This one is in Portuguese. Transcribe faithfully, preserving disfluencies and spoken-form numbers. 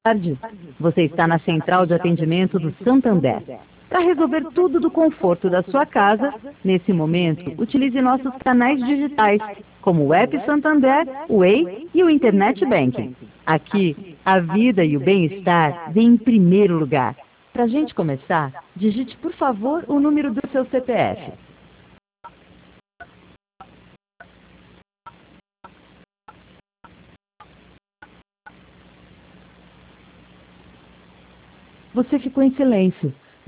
tarde. Você está na central de atendimento do Santander. Para resolver tudo do conforto da sua casa, nesse momento, utilize nossos canais digitais, como o App Santander, o Way e o Internet Banking. Aqui, a vida e o bem-estar vêm em primeiro lugar. Para a gente começar, digite, por favor, o número do seu C P F. Você ficou em silêncio.